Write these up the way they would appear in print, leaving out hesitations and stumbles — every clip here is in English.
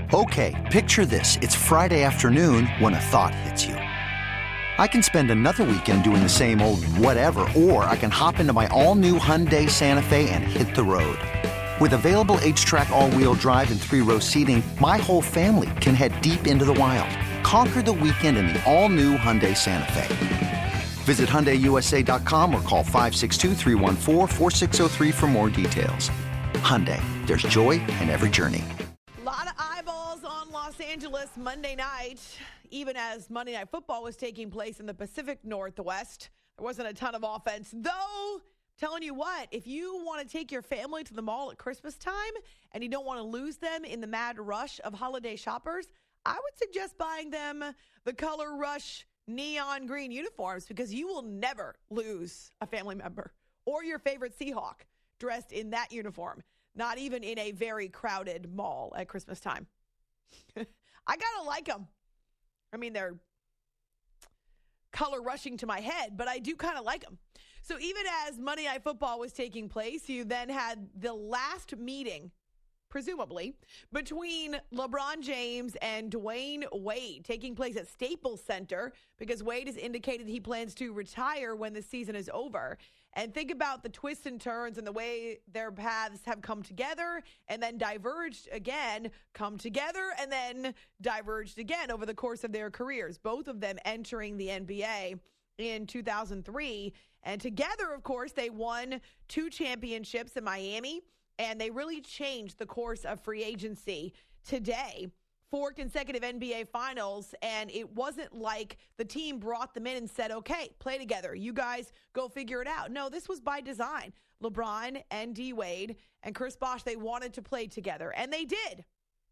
Okay, picture this. It's Friday afternoon when a thought hits you. I can spend another weekend doing the same old whatever, or I can hop into my all-new Hyundai Santa Fe and hit the road. With available H-Track all-wheel drive and 3-row seating, my whole family can head deep into the wild. Conquer the weekend in the all-new Hyundai Santa Fe. Visit HyundaiUSA.com or call 562-314-4603 for more details. Hyundai, there's joy in every journey. A lot of eyeballs on Los Angeles Monday night. Even as Monday Night Football was taking place in the Pacific Northwest, there wasn't a ton of offense. Though, telling you what, if you want to take your family to the mall at Christmas time and you don't want to lose them in the mad rush of holiday shoppers, I would suggest buying them the Color Rush neon green uniforms, because you will never lose a family member or your favorite Seahawk dressed in that uniform, not even in a very crowded mall at Christmas time. I gotta like them. I mean, they're color rushing to my head, but I do kind of like them. So even as Monday Night Football was taking place, you then had the last meeting, presumably, between LeBron James and Dwayne Wade taking place at Staples Center, because Wade has indicated he plans to retire when the season is over. And think about the twists and turns and the way their paths have come together and then diverged again, come together and then diverged again over the course of their careers, both of them entering the NBA in 2003. And together, of course, they won 2 championships in Miami, and they really changed the course of free agency today. 4 consecutive NBA finals, and it wasn't like the team brought them in and said, okay, play together. You guys go figure it out. No, this was by design. LeBron and D. Wade and Chris Bosh, they wanted to play together, and they did.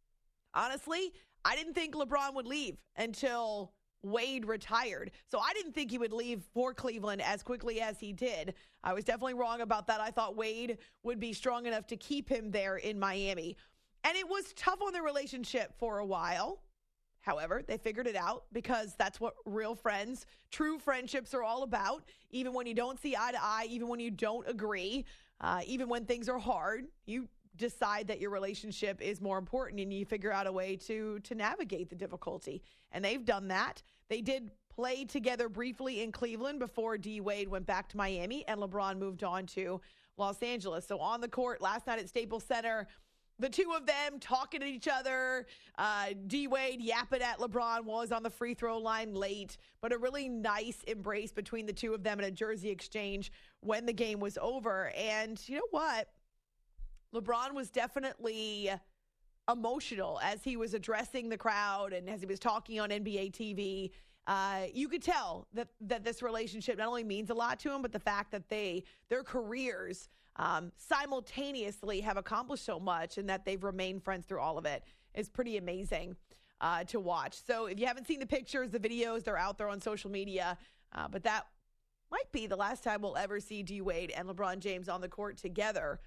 Honestly, I didn't think LeBron would leave until Wade retired. So I didn't think he would leave for Cleveland as quickly as he did. I was definitely wrong about that. I thought Wade would be strong enough to keep him there in Miami. And it was tough on their relationship for a while. However, they figured it out, because that's what real friends, true friendships are all about. Even when you don't see eye to eye, even when you don't agree, even when things are hard, you decide that your relationship is more important and you figure out a way to navigate the difficulty. And they've done that. They did play together briefly in Cleveland before D. Wade went back to Miami and LeBron moved on to Los Angeles. So on the court last night at Staples Center, the two of them talking to each other, D. Wade yapping at LeBron while he's on the free throw line late, but a really nice embrace between the two of them in a jersey exchange when the game was over. And you know what? LeBron was definitely emotional as he was addressing the crowd and as he was talking on NBA TV. You could tell that this relationship not only means a lot to him, but the fact that their careers simultaneously have accomplished so much and that they've remained friends through all of it is pretty amazing to watch. So if you haven't seen the pictures, the videos, they're out there on social media. But that might be the last time we'll ever see D. Wade and LeBron James on the court together.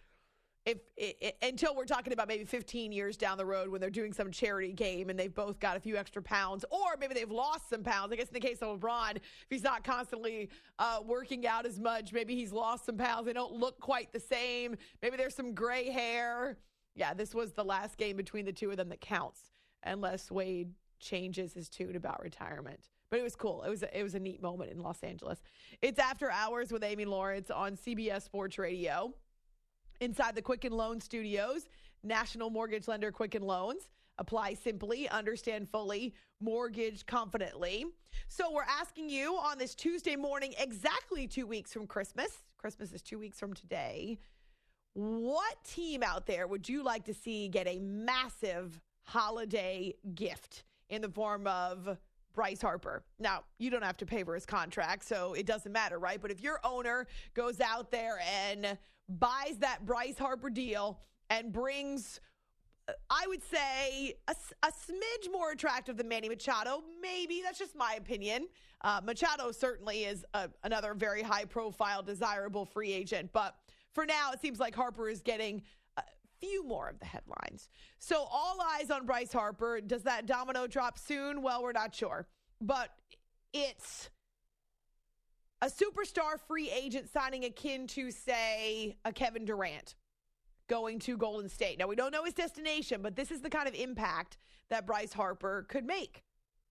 Until we're talking about maybe 15 years down the road when they're doing some charity game and they've both got a few extra pounds, or maybe they've lost some pounds. I guess in the case of LeBron, if he's not constantly working out as much, maybe he's lost some pounds. They don't look quite the same. Maybe there's some gray hair. Yeah, this was the last game between the two of them that counts, unless Wade changes his tune about retirement. But it was cool. It was a neat moment in Los Angeles. It's After Hours with Amy Lawrence on CBS Sports Radio. Inside the Quicken Loans Studios, national mortgage lender Quicken Loans. Apply simply, understand fully, mortgage confidently. So we're asking you on this Tuesday morning, exactly 2 weeks from Christmas. Christmas is 2 weeks from today. What team out there would you like to see get a massive holiday gift in the form of Bryce Harper? Now, you don't have to pay for his contract, so it doesn't matter, right? But if your owner goes out there and buys that Bryce Harper deal and brings, I would say, a smidge more attractive than Manny Machado, maybe. That's just my opinion. Machado certainly is another very high-profile, desirable free agent. But for now, it seems like Harper is getting a few more of the headlines. So all eyes on Bryce Harper. Does that domino drop soon? Well, we're not sure. But it's a superstar free agent signing akin to, say, a Kevin Durant. going to Golden State. Now, we don't know his destination, but this is the kind of impact that Bryce Harper could make.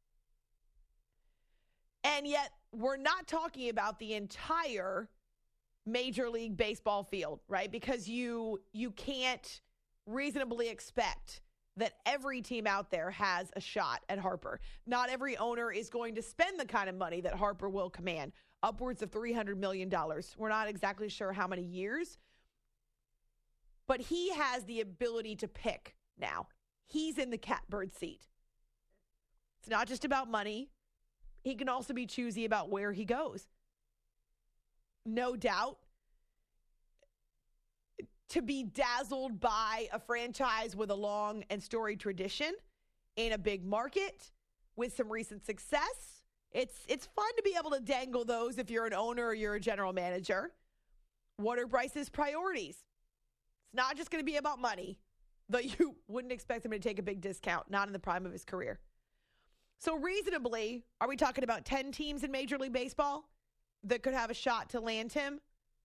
And yet, we're not talking about the entire Major League Baseball field, right? Because you can't reasonably expect that every team out there has a shot at Harper. Not every owner is going to spend the kind of money that Harper will command, upwards of $300 million. We're not exactly sure how many years, but he has the ability to pick now. He's in the catbird seat. It's not just about money. He can also be choosy about where he goes. No doubt, to be dazzled by a franchise with a long and storied tradition in a big market with some recent success, it's fun to be able to dangle those if you're an owner or you're a general manager. What are Bryce's priorities? It's not just going to be about money, though you wouldn't expect him to take a big discount, not in the prime of his career. So reasonably, are we talking about 10 teams in Major League Baseball that could have a shot to land him?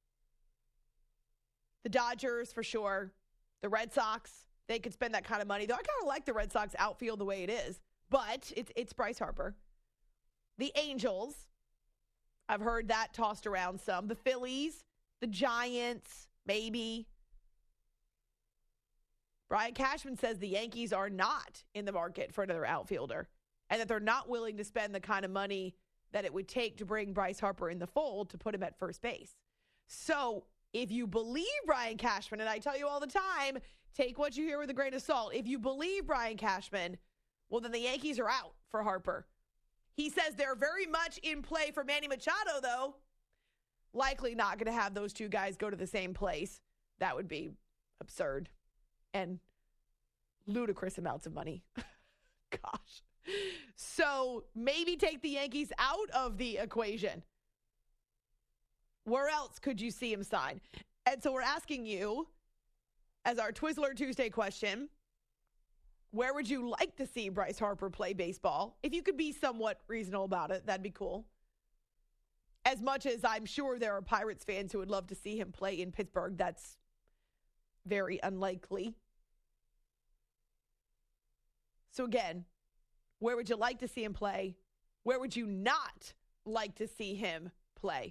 The Dodgers, for sure. The Red Sox, they could spend that kind of money. Though I kind of like the Red Sox outfield the way it is. But it's Bryce Harper. The Angels, I've heard that tossed around some. The Phillies, the Giants, maybe. Brian Cashman says the Yankees are not in the market for another outfielder, and that they're not willing to spend the kind of money that it would take to bring Bryce Harper in the fold to put him at first base. So if you believe Brian Cashman, and I tell you all the time, take what you hear with a grain of salt. If you believe Brian Cashman, well, then the Yankees are out for Harper. He says they're very much in play for Manny Machado, though. Likely not going to have those two guys go to the same place. That would be absurd and ludicrous amounts of money. Gosh. So maybe take the Yankees out of the equation. Where else could you see him sign? And so we're asking you, as our Twizzler Tuesday question, where would you like to see Bryce Harper play baseball? If you could be somewhat reasonable about it, that'd be cool. As much as I'm sure there are Pirates fans who would love to see him play in Pittsburgh, that's very unlikely. So again, where would you like to see him play? Where would you not like to see him play?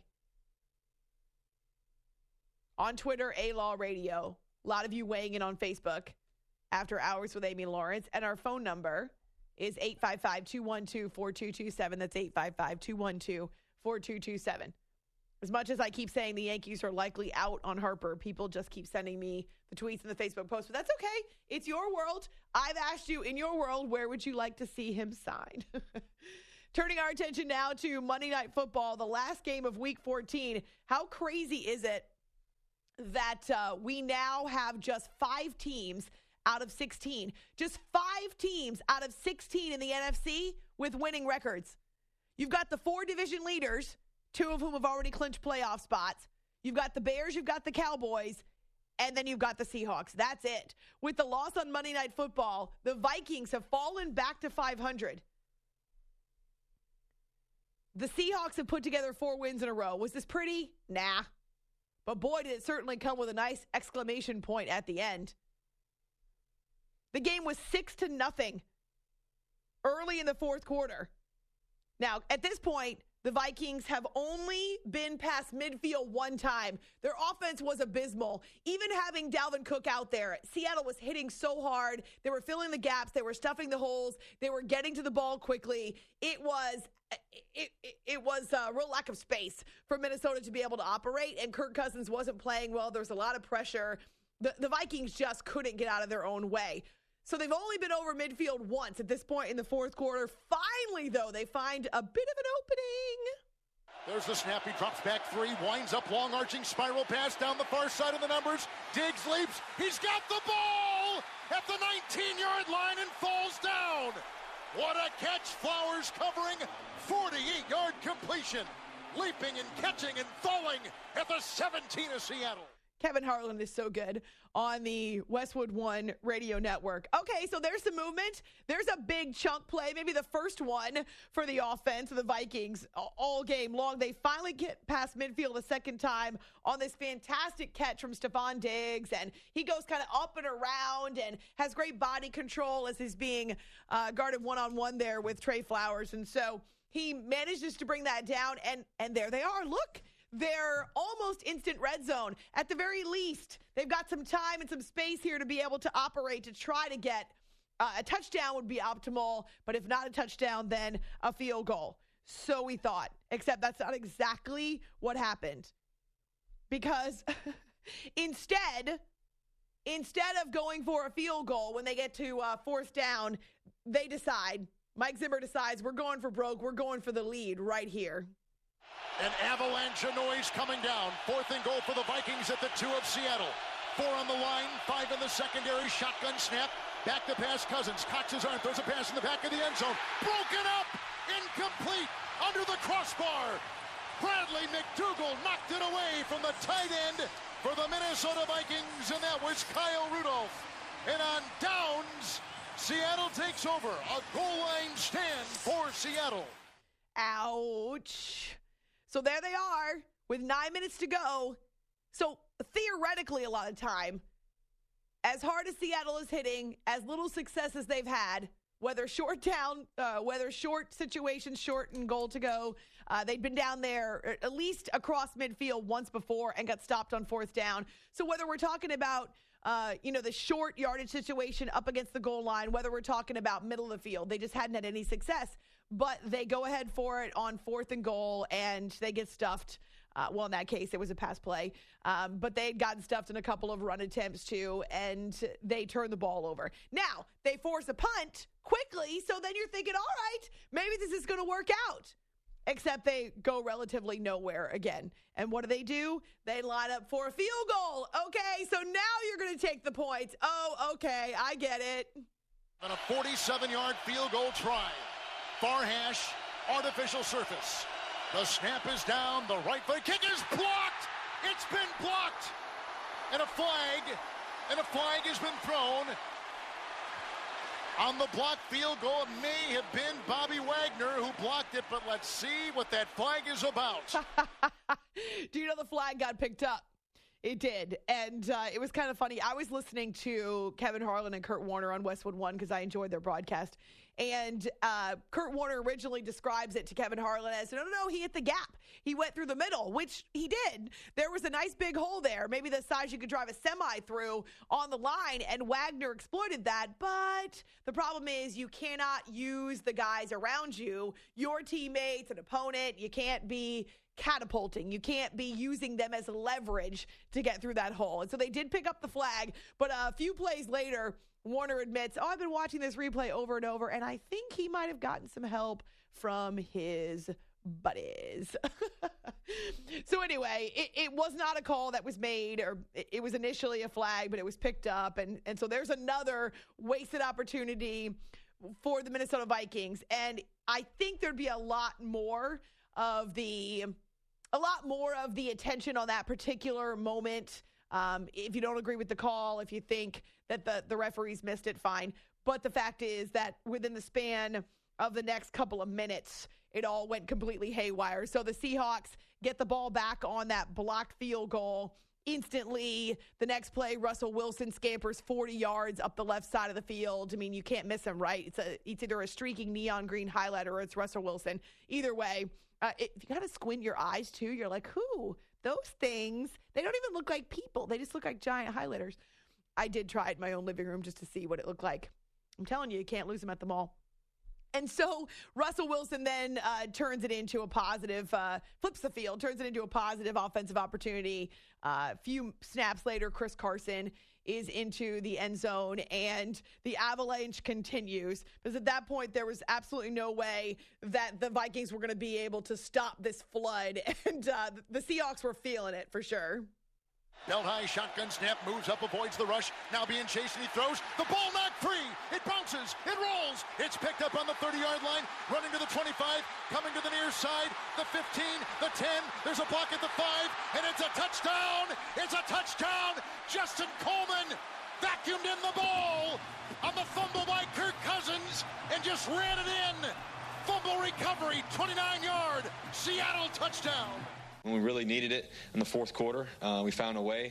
On Twitter, A-Law Radio. A lot of you weighing in on Facebook. After Hours with Amy Lawrence. And our phone number is 855-212-4227. That's 855-212-4227. As much as I keep saying the Yankees are likely out on Harper, people just keep sending me the tweets and the Facebook posts. But that's okay. It's your world. I've asked you, in your world, where would you like to see him sign? Turning our attention now to Monday Night Football, the last game of Week 14. How crazy is it that we now have just 5 teams out of 16. Just 5 teams out of 16 in the NFC with winning records. You've got the 4 division leaders, 2 of whom have already clinched playoff spots. You've got the Bears, you've got the Cowboys, and then you've got the Seahawks. That's it. With the loss on Monday Night Football, the Vikings have fallen back to 500. The Seahawks have put together 4 wins in a row. Was this pretty? Nah. But boy, did it certainly come with a nice exclamation point at the end. The game was 6-0 early in the fourth quarter. Now, at this point, the Vikings have only been past midfield one time. Their offense was abysmal. Even having Dalvin Cook out there, Seattle was hitting so hard. They were filling the gaps. They were stuffing the holes. They were getting to the ball quickly. It was a real lack of space for Minnesota to be able to operate, and Kirk Cousins wasn't playing well. There was a lot of pressure. The Vikings just couldn't get out of their own way. So they've only been over midfield once at this point in the fourth quarter. Finally, though, they find a bit of an opening. There's the snap. He drops back 3, winds up long arching spiral pass down the far side of the numbers. Diggs leaps. He's got the ball at the 19-yard line and falls down. What a catch. Flowers covering, 48-yard completion. Leaping and catching and falling at the 17 of Seattle. Kevin Harlan is so good on the Westwood One radio network. Okay, so there's some movement. There's a big chunk play, maybe the first one for the offense of the Vikings all game long. They finally get past midfield a second time on this fantastic catch from Stephon Diggs, and he goes kind of up and around and has great body control as he's being guarded one-on-one there with Trey Flowers. And so he manages to bring that down, and there they are. Look. They're almost instant red zone. At the very least, they've got some time and some space here to be able to operate to try to get a touchdown would be optimal, but if not a touchdown, then a field goal. So we thought, except that's not exactly what happened. Because instead of going for a field goal when they get to fourth down, Mike Zimmer decides we're going for broke, we're going for the lead right here. An avalanche of noise coming down. 4th and goal for the Vikings at the 2 of Seattle. 4 on the line, 5 in the secondary. Shotgun snap. Back to pass Cousins. Cocks his arm, throws a pass in the back of the end zone. Broken up. Incomplete. Under the crossbar. Bradley McDougald knocked it away from the tight end for the Minnesota Vikings, and that was Kyle Rudolph. And on downs, Seattle takes over. A goal line stand for Seattle. Ouch. So there they are with 9 minutes to go. So theoretically, a lot of time, as hard as Seattle is hitting, as little success as they've had, whether short situations, short and goal to go, they'd been down there at least across midfield once before and got stopped on 4th down. So whether we're talking about the short yardage situation up against the goal line, whether we're talking about middle of the field, they just hadn't had any success. But they go ahead for it on 4th and goal, and they get stuffed. In that case, it was a pass play. But they had gotten stuffed in a couple of run attempts, too, and they turn the ball over. Now, they force a punt quickly, so then you're thinking, all right, maybe this is going to work out. Except they go relatively nowhere again. And what do? They line up for a field goal. Okay, so now you're going to take the points. Oh, okay, I get it. On a 47-yard field goal try. Far hash, artificial surface. The snap is down. The right foot kick is blocked. It's been blocked. And a flag has been thrown. On the blocked field goal, it may have been Bobby Wagner who blocked it, but let's see what that flag is about. Do you know the flag got picked up? It did, and it was kind of funny. I was listening to Kevin Harlan and Kurt Warner on Westwood One because I enjoyed their broadcast, and Kurt Warner originally describes it to Kevin Harlan as, no, he hit the gap. He went through the middle, which he did. There was a nice big hole there, maybe the size you could drive a semi through on the line, and Wagner exploited that, but the problem is you cannot use the guys around you, your teammates, an opponent. You can't be catapulting. You can't be using them as leverage to get through that hole. And so they did pick up the flag, but a few plays later, Warner admits, I've been watching this replay over and over, and I think he might have gotten some help from his buddies. So anyway, it was not a call that was made, or it was initially a flag, but it was picked up. And so there's another wasted opportunity for the Minnesota Vikings. And I think there'd be a lot more of the attention on that particular moment. If you don't agree with the call, if you think that the referees missed it, fine. But the fact is that within the span of the next couple of minutes, it all went completely haywire. So the Seahawks get the ball back on that blocked field goal. Instantly, the next play, Russell Wilson scampers 40 yards up the left side of the field. I mean, you can't miss him, right? It's either a streaking neon green highlighter or it's Russell Wilson. Either way, if you got to squint your eyes, too, you're like, who? Those things, they don't even look like people. They just look like giant highlighters. I did try it in my own living room just to see what it looked like. I'm telling you, you can't lose them at the mall. And so Russell Wilson then turns it into a positive, flips the field, turns it into a positive offensive opportunity. A few snaps later, Chris Carson is into the end zone, and the avalanche continues. Because at that point, there was absolutely no way that the Vikings were going to be able to stop this flood. And the Seahawks were feeling it for sure. Belt high shotgun snap, moves up, avoids the rush. Now being chased and he throws. The ball knocked free. It bounces. It rolls. Eagles. It's picked up on the 30-yard line, running to the 25, coming to the near side, the 15, the 10. There's a block at the 5, and it's a touchdown. It's a touchdown. Justin Coleman vacuumed in the ball on the fumble by Kirk Cousins and just ran it in. Fumble recovery, 29-yard, Seattle touchdown. When we really needed it in the fourth quarter, we found a way.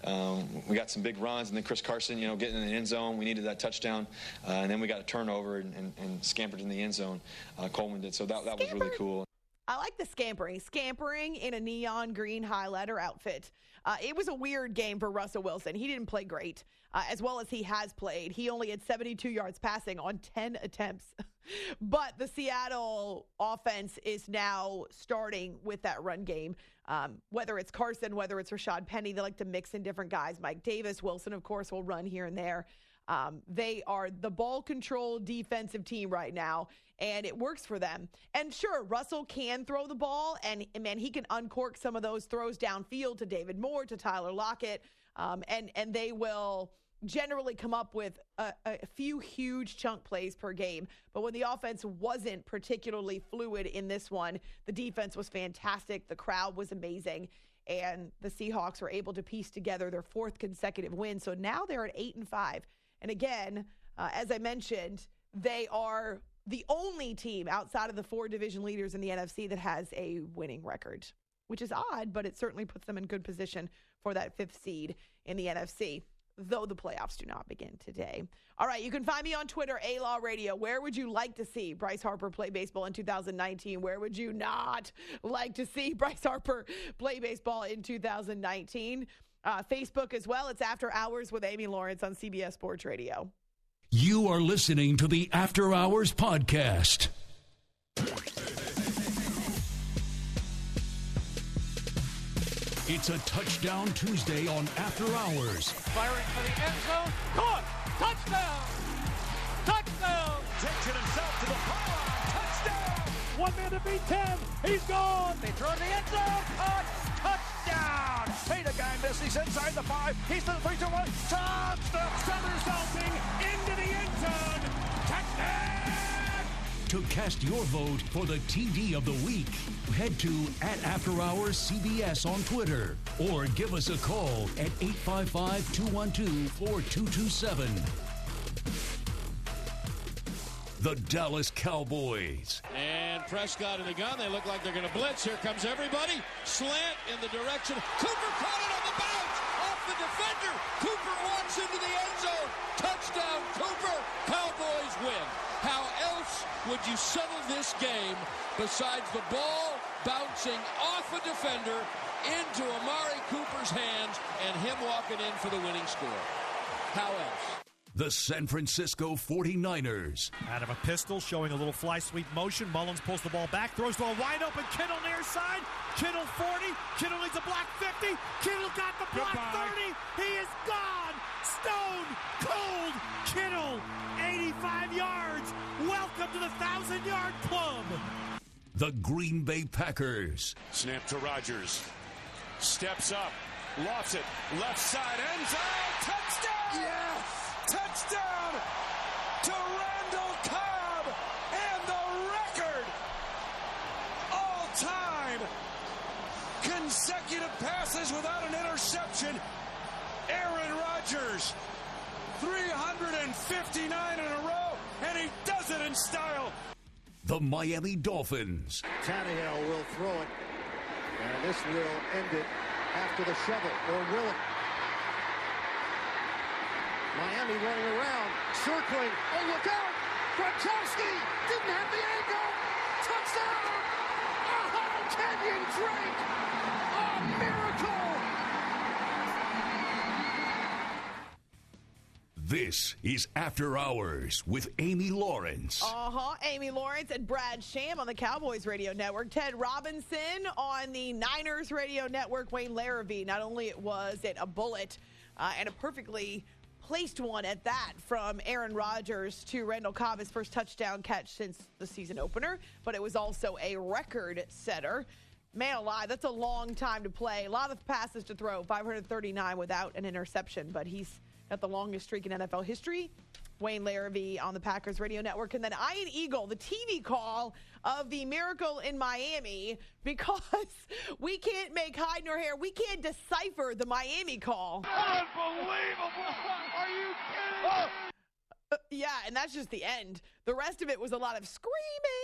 We got some big runs, and then Chris Carson, getting in the end zone. We needed that touchdown, and then we got a turnover and scampered in the end zone. Coleman did, so that was really cool. I like the scampering in a neon green highlighter outfit. It was a weird game for Russell Wilson. He didn't play great, as well as he has played. He only had 72 yards passing on 10 attempts. But the Seattle offense is now starting with that run game. Whether it's Carson, whether it's Rashad Penny, they like to mix in different guys. Mike Davis, Wilson, of course, will run here and there. They are the ball control defensive team right now, and it works for them. And sure, Russell can throw the ball, and man, he can uncork some of those throws downfield to David Moore, to Tyler Lockett, and they will generally come up with a few huge chunk plays per game. But when the offense wasn't particularly fluid in this one, the defense was fantastic. The crowd was amazing. And the Seahawks were able to piece together their fourth consecutive win. So now they're at 8-5. And again, as I mentioned, they are the only team outside of the 4 division leaders in the NFC that has a winning record, which is odd, but it certainly puts them in good position for that 5th seed in the NFC, though the playoffs do not begin today. All right, you can find me on Twitter, A-Law Radio. Where would you like to see Bryce Harper play baseball in 2019? Where would you not like to see Bryce Harper play baseball in 2019? Facebook as well. It's After Hours with Amy Lawrence on CBS Sports Radio. You are listening to the After Hours podcast. It's a Touchdown Tuesday on After Hours. Firing for the end zone. Caught! Touchdown! Touchdown! Takes it himself to the pylon. Touchdown! 1 man to beat 10. He's gone. They throw in the end zone. Caught! Touchdown! Hey, the guy missed. He's inside the 5. He's to the 3-2-1. Touchdown! Somersaulting into the end zone. Touchdown! To cast your vote for the TD of the week, head to @AfterHoursCBS on Twitter or give us a call at 855-212-4227. The Dallas Cowboys. And Prescott in the gun. They look like they're going to blitz. Here comes everybody. Slant in the direction. Cooper caught it on the bounce. Off the defender. Cooper walks into the end zone. Touchdown, Cooper. Cowboys win. How else would you settle this game besides the ball bouncing off a defender into Amari Cooper's hands and him walking in for the winning score? How else? The San Francisco 49ers. Out of a pistol, showing a little fly sweep motion. Mullins pulls the ball back, throws the ball wide open. Kittle near side. Kittle 40. Kittle needs a block 50. Kittle got the block 30. He is gone. Stone cold. Kittle, 85 yards. Welcome to the 1,000-yard club. The Green Bay Packers. Snap to Rodgers. Steps up. Lofts it. Left side. End zone. Touchdown! Yes! Touchdown to Randall Cobb and the record all-time consecutive passes without an interception. Aaron Rodgers, 359 in a row, and he does it in style. The Miami Dolphins. Tannehill will throw it, and this will end it after the shovel, or will it? Miami running around, circling. Oh, look out! Gronkowski didn't have the angle. Touchdown! Oh, Kenyon Drake! A miracle! This is After Hours with Amy Lawrence. Amy Lawrence and Brad Sham on the Cowboys Radio Network. Ted Robinson on the Niners Radio Network. Wayne Larrivee. Not only was it a bullet and a perfectly placed one at that from Aaron Rodgers to Randall Cobb, his first touchdown catch since the season opener, but it was also a record setter. Man alive, that's a long time to play. A lot of passes to throw, 539 without an interception, but he's got the longest streak in NFL history Wayne Larrivee on the Packers Radio Network. And then Ian Eagle, the TV call of the Miracle in Miami, because we can't make hide nor hair. We can't decipher the Miami call. Unbelievable! Are you kidding? Yeah, and that's just the end. The rest of it was a lot of screaming.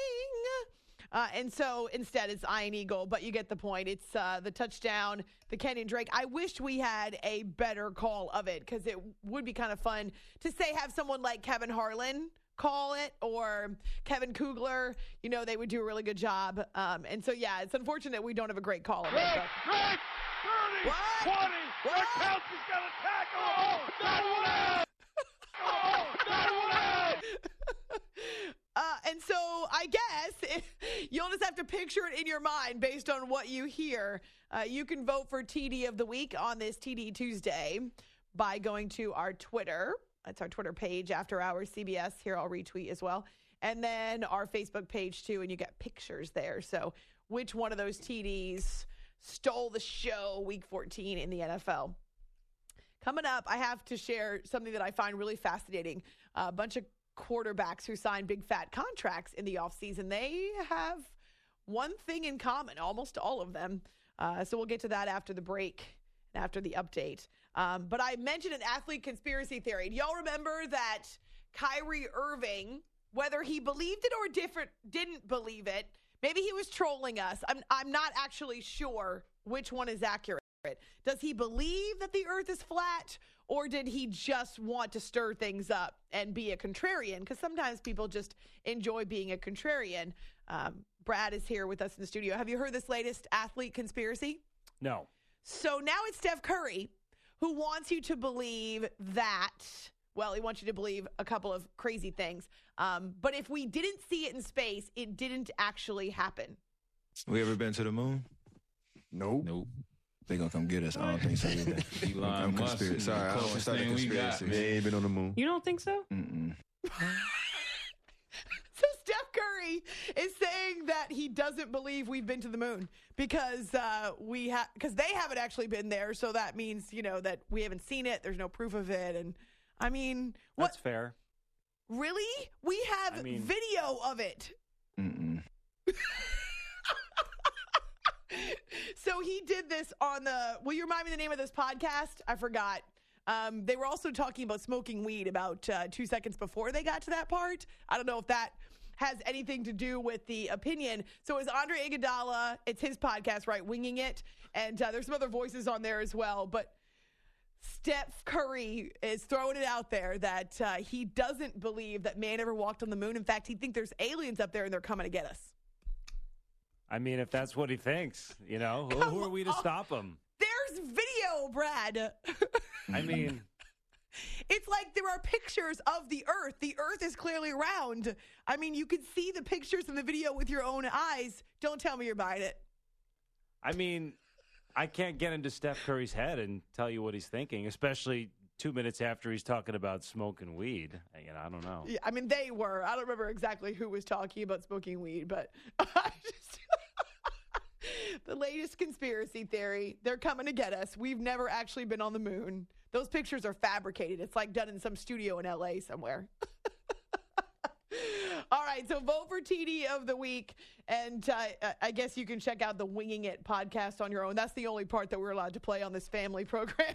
And so instead it's Ian Eagle, but you get the point. It's the touchdown, the Kenyon Drake. I wish we had a better call of it, because it would be kind of fun to say have someone like Kevin Harlan call it, or Kevin Kugler. You know, they would do a really good job. And so, yeah, it's unfortunate we don't have a great call of it. Drake, 30, What? 20. What? Kelsey's got a tackle. Oh, not one. Oh, not one. And so I guess you'll just have to picture it in your mind based on what you hear. You can vote for TD of the Week on this TD Tuesday by going to our Twitter. That's our Twitter page, After Hours CBS. Here, I'll retweet as well. And then our Facebook page, too, and you get pictures there. So which one of those TDs stole the show Week 14 in the NFL? Coming up, I have to share something that I find really fascinating. A bunch of quarterbacks who signed big fat contracts in the offseason, they have one thing in common, almost all of them. So we'll get to that after the break, after the update. But I mentioned an athlete conspiracy theory. Do y'all remember that Kyrie Irving, whether he believed it or didn't believe it, maybe he was trolling us. I'm not actually sure which one is accurate. Does he believe that the earth is flat, or did he just want to stir things up and be a contrarian? Because sometimes people just enjoy being a contrarian. Brad is here with us in the studio. Have you heard this latest athlete conspiracy? No. So now it's Steph Curry who wants you to believe that, well, he wants you to believe a couple of crazy things. But if we didn't see it in space, it didn't actually happen. We ever been to the moon? Nope. They gonna come get us. I don't think so either. Elon Musk is the Sorry, I don't closest start a thing we got. conspiracy. They ain't been on the moon. You don't think so? Mm-mm. So Steph Curry is saying that he doesn't believe we've been to the moon because they haven't actually been there. So that means, that we haven't seen it. There's no proof of it. And I mean, what? That's fair. Really? We have video of it. Mm-mm. So he did this on will you remind me the name of this podcast? I forgot. They were also talking about smoking weed about 2 seconds before they got to that part. I don't know if that has anything to do with the opinion. So it's Andre Iguodala. It's his podcast, right? Winging It. And there's some other voices on there as well. But Steph Curry is throwing it out there that he doesn't believe that man ever walked on the moon. In fact, he thinks there's aliens up there and they're coming to get us. I mean, if that's what he thinks, who are we to stop him? There's video, Brad. I mean, it's like there are pictures of the Earth. The Earth is clearly round. I mean, you can see the pictures in the video with your own eyes. Don't tell me you're buying it. I mean, I can't get into Steph Curry's head and tell you what he's thinking, especially 2 minutes after he's talking about smoking weed. I don't know. Yeah, I mean, they were. I don't remember exactly who was talking about smoking weed, but the latest conspiracy theory, they're coming to get us. We've never actually been on the moon. Those pictures are fabricated. It's like done in some studio in L.A. somewhere. All right, so vote for TD of the Week, and I guess you can check out the Winging It podcast on your own. That's the only part that we're allowed to play on this family program.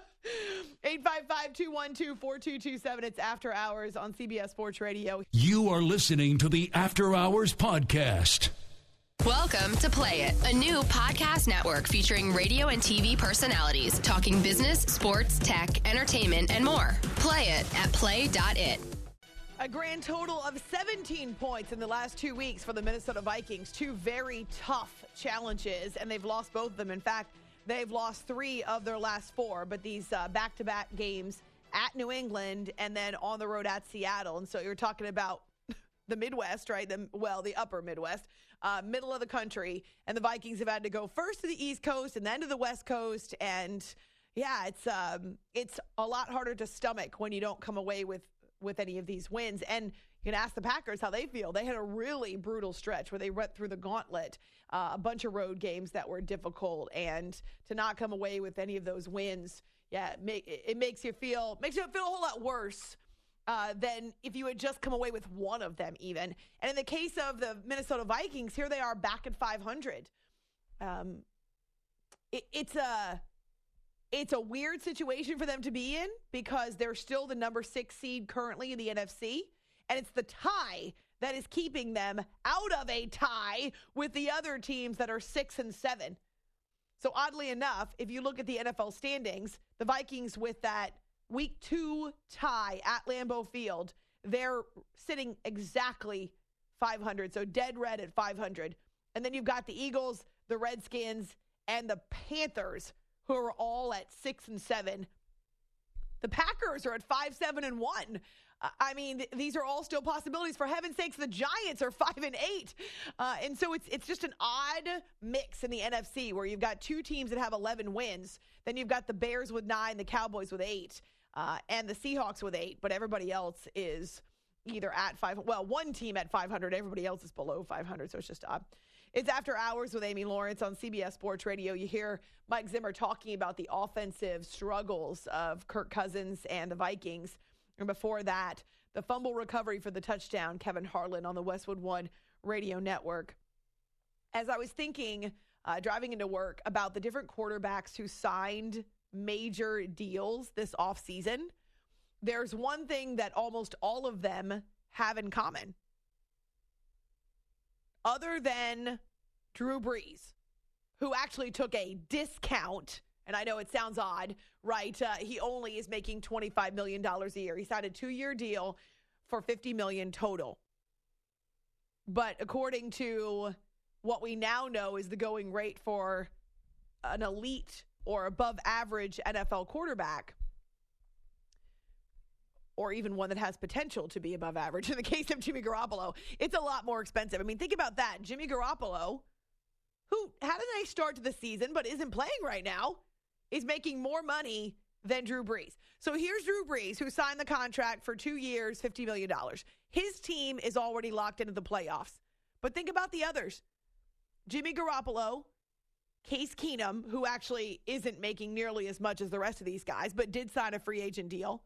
855-212-4227. It's After Hours on CBS Sports Radio. You are listening to the After Hours podcast. Welcome to Play It, a new podcast network featuring radio and TV personalities talking business, sports, tech, entertainment, and more. Play it at play.it. A grand total of 17 points in the last 2 weeks for the Minnesota Vikings. Two very tough challenges, and they've lost both of them. In fact, they've lost 3 of their last 4, but these back-to-back games at New England and then on the road at Seattle. And so you're talking about the Midwest, right? The upper Midwest, middle of the country. And the Vikings have had to go first to the East Coast and then to the West Coast. And, yeah, it's a lot harder to stomach when you don't come away with any of these wins. And you can ask the Packers how they feel. They had a really brutal stretch where they went through the gauntlet, a bunch of road games that were difficult, and to not come away with any of those wins, yeah, it makes you feel a whole lot worse than if you had just come away with one of them even. And in the case of the Minnesota Vikings, here they are back at 500. It's a weird situation for them to be in because they're still the number 6 seed currently in the NFC, and it's the tie that is keeping them out of a tie with the other teams that are 6 and 7. So oddly enough, if you look at the NFL standings, the Vikings with that Week 2 tie at Lambeau Field, they're sitting exactly 500, so dead red at 500. And then you've got the Eagles, the Redskins, and the Panthers, who are all at 6 and 7. The Packers are at 5-7 and 1. I mean, these are all still possibilities. For heaven's sakes, the Giants are 5 and 8. And so it's just an odd mix in the NFC where you've got 2 teams that have 11 wins. Then you've got the Bears with 9, the Cowboys with 8, and the Seahawks with 8. But everybody else is either at 5. Well, one team at 500. Everybody else is below 500. So it's just odd. It's After Hours with Amy Lawrence on CBS Sports Radio. You hear Mike Zimmer talking about the offensive struggles of Kirk Cousins and the Vikings. And before that, the fumble recovery for the touchdown, Kevin Harlan on the Westwood One radio network. As I was thinking, driving into work, about the different quarterbacks who signed major deals this offseason, there's one thing that almost all of them have in common. Other than Drew Brees, who actually took a discount. And I know it sounds odd, right? He only is making $25 million a year. He signed a 2-year deal for $50 million total. But according to what we now know is the going rate for an elite or above average NFL quarterback, or even one that has potential to be above average, in the case of Jimmy Garoppolo, it's a lot more expensive. I mean, think about that. Jimmy Garoppolo, who had a nice start to the season but isn't playing right now, is making more money than Drew Brees. So here's Drew Brees, who signed the contract for 2 years, $50 million. His team is already locked into the playoffs. But think about the others. Jimmy Garoppolo, Case Keenum, who actually isn't making nearly as much as the rest of these guys, but did sign a free agent deal.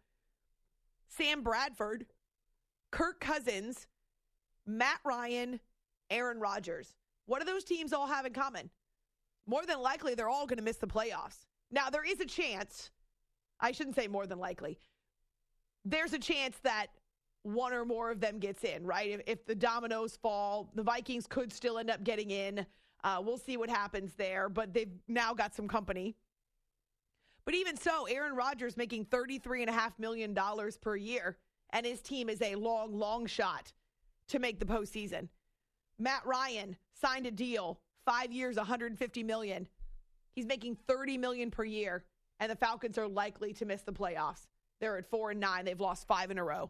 Sam Bradford, Kirk Cousins, Matt Ryan, Aaron Rodgers. What do those teams all have in common? More than likely, they're all going to miss the playoffs. Now, there is a chance, I shouldn't say more than likely, there's a chance that one or more of them gets in, right? If the dominoes fall, the Vikings could still end up getting in. We'll see what happens there, but they've now got some company. But even so, Aaron Rodgers making $33.5 million per year, and his team is a long, long shot to make the postseason. Matt Ryan signed a deal, 5 years, $150 million. He's making $30 million per year, and the Falcons are likely to miss the playoffs. They're at 4-9. They've lost 5 in a row.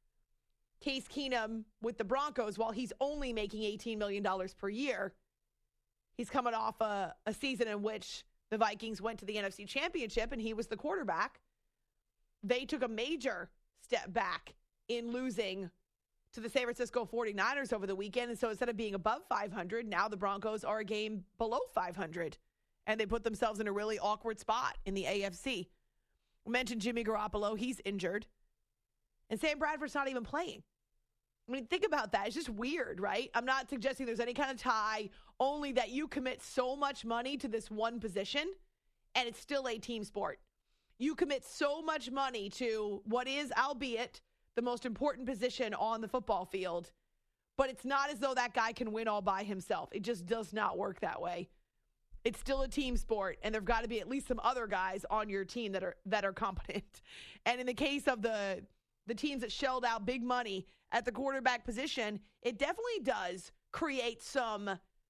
Case Keenum with the Broncos, while he's only making $18 million per year, he's coming off a season in which the Vikings went to the NFC Championship, and he was the quarterback. They took a major step back in losing to the San Francisco 49ers over the weekend, and so instead of being above 500, now the Broncos are a game below 500. And they put themselves in a really awkward spot in the AFC. We mentioned Jimmy Garoppolo. He's injured. And Sam Bradford's not even playing. I mean, think about that. It's just weird, right? I'm not suggesting there's any kind of tie, only that you commit so much money to this one position, and it's still a team sport. You commit so much money to what is, albeit, the most important position on the football field, but it's not as though that guy can win all by himself. It just does not work that way. It's still a team sport, and there've got to be at least some other guys on your team that are competent. And in the case of the teams that shelled out big money at the quarterback position, it definitely does create some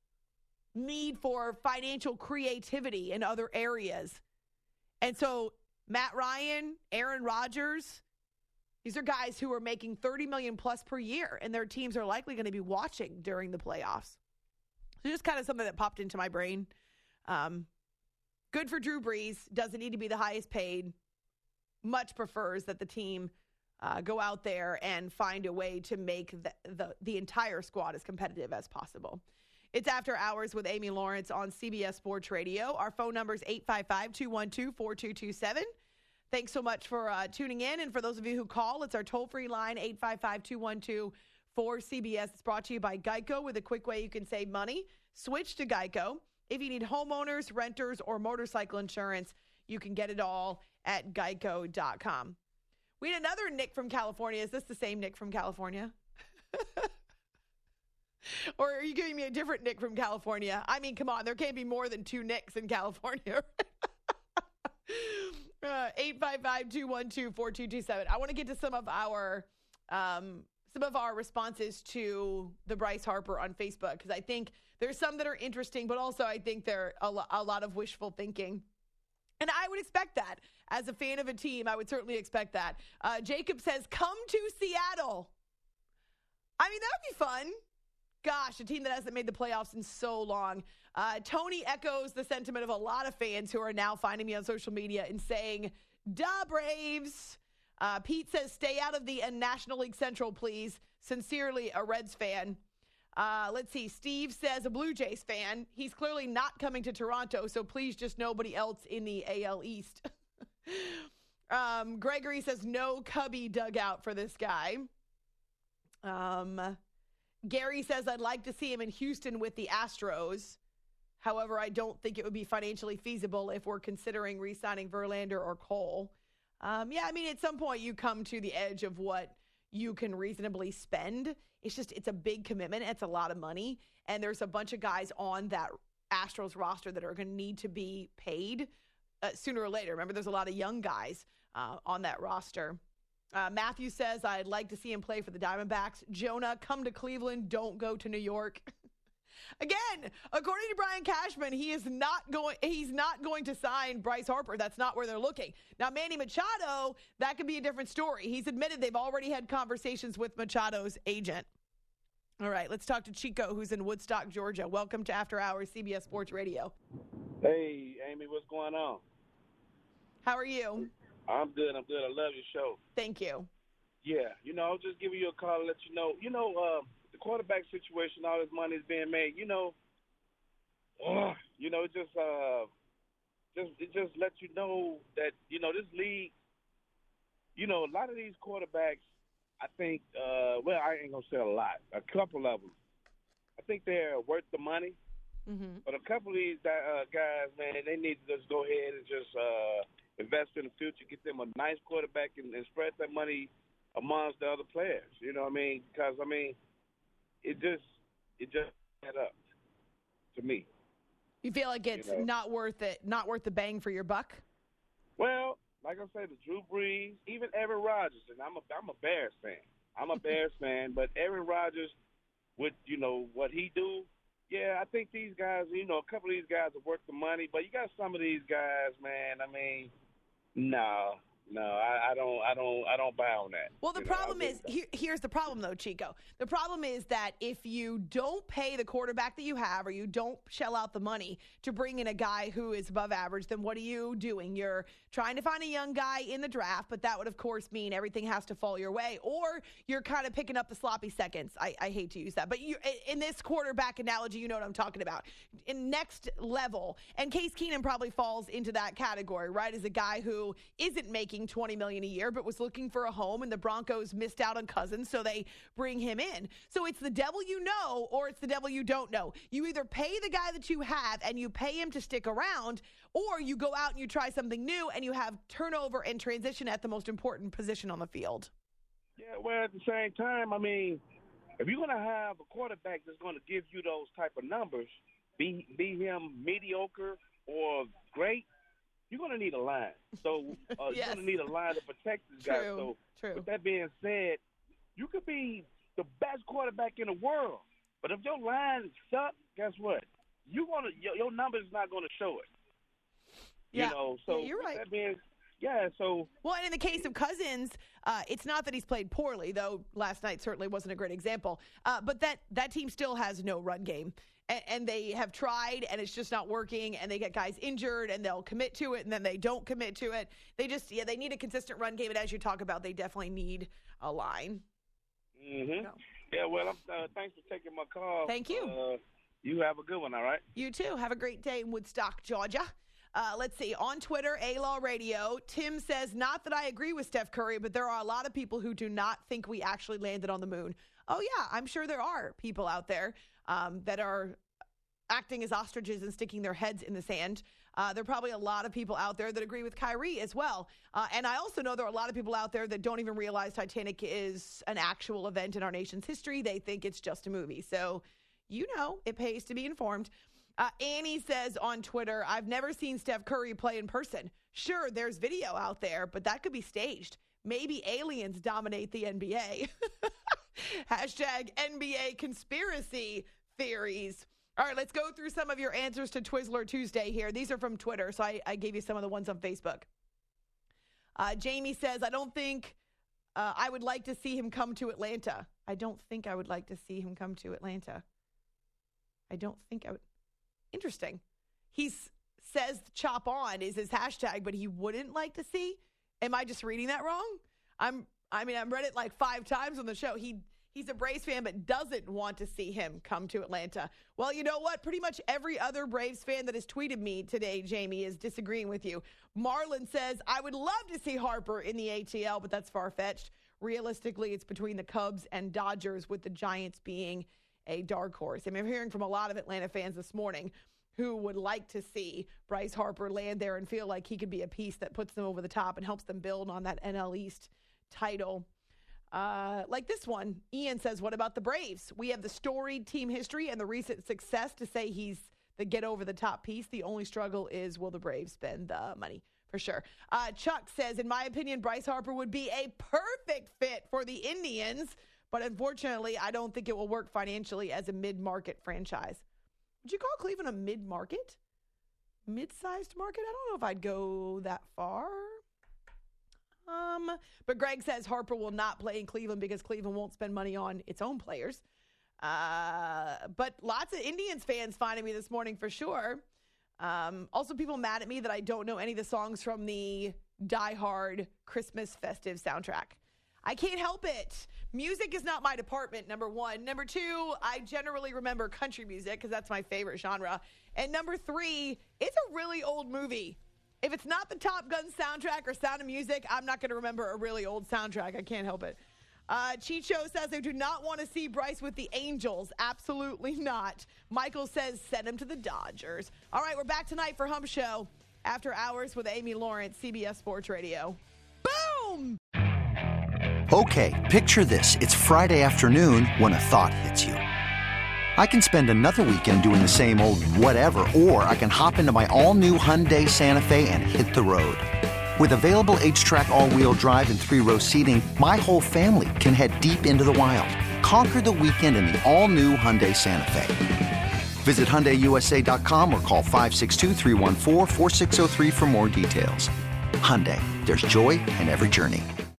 need for financial creativity in other areas. And so Matt Ryan, Aaron Rodgers, these are guys who are making $30 million plus per year, and their teams are likely going to be watching during the playoffs. So just kind of something that popped into my brain. Good for Drew Brees. Doesn't need to be the highest paid. Much prefers that the team go out there and find a way to make the entire squad as competitive as possible. It's After Hours with Amy Lawrence on CBS Sports Radio. Our phone number is 855-212-4227. Thanks so much for tuning in. And for those of you who call, it's our toll-free line, 855-212-4CBS. It's brought to you by Geico with a quick way you can save money. Switch to Geico. If you need homeowners, renters, or motorcycle insurance, you can get it all at geico.com. We had another Nick from California. Is this the same Nick from California? Or are you giving me a different Nick from California? I mean, come on, there can't be more than 2 Nicks in California. 855-212-4227. I want to get to some of our responses to the Bryce Harper on Facebook, because I think there's some that are interesting, but also I think they're a lot of wishful thinking. And I would expect that. As a fan of a team, I would certainly expect that. Jacob says, come to Seattle. I mean, that would be fun. Gosh, a team that hasn't made the playoffs in so long. Tony echoes the sentiment of a lot of fans who are now finding me on social media and saying, duh, Braves. Pete says, stay out of the National League Central, please. Sincerely, a Reds fan. Let's see. Steve says, a Blue Jays fan. He's clearly not coming to Toronto, so please just nobody else in the AL East. Gregory says, no Cubby dugout for this guy. Gary says, I'd like to see him in Houston with the Astros. However, I don't think it would be financially feasible if we're considering re-signing Verlander or Cole. Yeah, I mean, at some point you come to the edge of what you can reasonably spend. It's a big commitment. It's a lot of money. And there's a bunch of guys on that Astros roster that are going to need to be paid sooner or later. Remember, there's a lot of young guys on that roster. Matthew says, I'd like to see him play for the Diamondbacks. Jonah, come to Cleveland. Don't go to New York. Again, according to Brian Cashman, he's not going to sign Bryce Harper. That's not where they're looking. Now, Manny Machado, that could be a different story. He's admitted they've already had conversations with Machado's agent. All right, let's talk to Chico, who's in Woodstock, Georgia. Welcome to After Hours CBS Sports Radio. Hey, Amy, what's going on? How are you? I'm good. I love your show. Thank you. Yeah, I was just giving you a call to let you know. The quarterback situation, all this money is being made. It just lets you know that this league. A lot of these quarterbacks, I think. I ain't gonna say a lot. A couple of them, I think they're worth the money. Mm-hmm. But a couple of these guys, man, they need to just go ahead and just invest in the future, get them a nice quarterback, and spread that money amongst the other players. You know what I mean? Because it just adds up to me. You feel like it's not worth it, not worth the bang for your buck? Well, like I said, the Drew Brees, even Aaron Rodgers, and I'm a Bears fan. I'm a Bears fan, but Aaron Rodgers, with what he do, yeah, I think these guys, a couple of these guys are worth the money, but you got some of these guys, man. I mean, no, I don't buy on that. Well, the problem is, here's the problem, though, Chico. The problem is that if you don't pay the quarterback that you have, or you don't shell out the money to bring in a guy who is above average, then what are you doing? You're trying to find a young guy in the draft, but that would, of course, mean everything has to fall your way. Or you're kind of picking up the sloppy seconds. I hate to use that. But in this quarterback analogy, you know what I'm talking about. In next level, and Case Keenum probably falls into that category, right, as a guy who isn't making $20 million a year, but was looking for a home, and the Broncos missed out on Cousins, so they bring him in. So it's the devil you know, or it's the devil you don't know. You either pay the guy that you have and you pay him to stick around, or you go out and you try something new and you have turnover and transition at the most important position on the field. Yeah, well, at the same time, I mean, if you're going to have a quarterback that's going to give you those type of numbers, be him mediocre or great, you're going to need a line. So yes. You're going to need a line to protect this guy. So with that being said, you could be the best quarterback in the world, but if your line sucks, guess what? Your numbers not going to show it. Yeah. So you're right. That being, well, and in the case of Cousins, it's not that he's played poorly, though last night certainly wasn't a great example. But that team still has no run game. And they have tried, and it's just not working, and they get guys injured, and they'll commit to it, and then they don't commit to it. They need a consistent run game, and as you talk about, they definitely need a line. Mm-hmm. Yeah, well, thanks for taking my call. Thank you. You have a good one, all right? You too. Have a great day in Woodstock, Georgia. Let's see. On Twitter, A-Law Radio, Tim says, not that I agree with Steph Curry, but there are a lot of people who do not think we actually landed on the moon. Oh, yeah, I'm sure there are people out there that are acting as ostriches and sticking their heads in the sand. There are probably a lot of people out there that agree with Kyrie as well. And I also know there are a lot of people out there that don't even realize Titanic is an actual event in our nation's history. They think it's just a movie. So, it pays to be informed. Annie says on Twitter, I've never seen Steph Curry play in person. Sure, there's video out there, but that could be staged. Maybe aliens dominate the NBA. Hashtag NBA conspiracy theories. All right, let's go through some of your answers to Twizzler Tuesday here. These are from Twitter, so I gave you some of the ones on Facebook. Jamie says, I don't think I would like to see him come to Atlanta. I don't think I would like to see him come to Atlanta. I don't think I would. Interesting. He says chop on is his hashtag, but he wouldn't like to see. Am I just reading that wrong? I've read it like 5 times on the show. He's a Braves fan, but doesn't want to see him come to Atlanta. Well, you know what? Pretty much every other Braves fan that has tweeted me today, Jamie, is disagreeing with you. Marlon says, I would love to see Harper in the ATL, but that's far-fetched. Realistically, it's between the Cubs and Dodgers, with the Giants being a dark horse. I'm hearing from a lot of Atlanta fans this morning who would like to see Bryce Harper land there and feel like he could be a piece that puts them over the top and helps them build on that NL East title. Like this one, Ian says, what about the Braves? We have the storied team history and the recent success to say he's the get-over-the-top piece. The only struggle is, will the Braves spend the money? For sure. Chuck says, in my opinion, Bryce Harper would be a perfect fit for the Indians, but unfortunately, I don't think it will work financially as a mid-market franchise. Would you call Cleveland a mid-market? Mid-sized market? I don't know if I'd go that far. But Greg says Harper will not play in Cleveland because Cleveland won't spend money on its own players. But lots of Indians fans finding me this morning for sure. Also, people mad at me that I don't know any of the songs from the Die Hard Christmas festive soundtrack. I can't help it. Music is not my department, number one. Number two, I generally remember country music because that's my favorite genre. And number three, it's a really old movie. If it's not the Top Gun soundtrack or Sound of Music, I'm not going to remember a really old soundtrack. I can't help it. Chicho says they do not want to see Bryce with the Angels. Absolutely not. Michael says send him to the Dodgers. All right, we're back tonight for Hump Show After Hours with Amy Lawrence, CBS Sports Radio. Boom! Okay, picture this. It's Friday afternoon when a thought hits you. I can spend another weekend doing the same old whatever, or I can hop into my all-new Hyundai Santa Fe and hit the road. With available H-Track all-wheel drive and 3-row seating, my whole family can head deep into the wild. Conquer the weekend in the all-new Hyundai Santa Fe. Visit HyundaiUSA.com or call 562-314-4603 for more details. Hyundai, there's joy in every journey.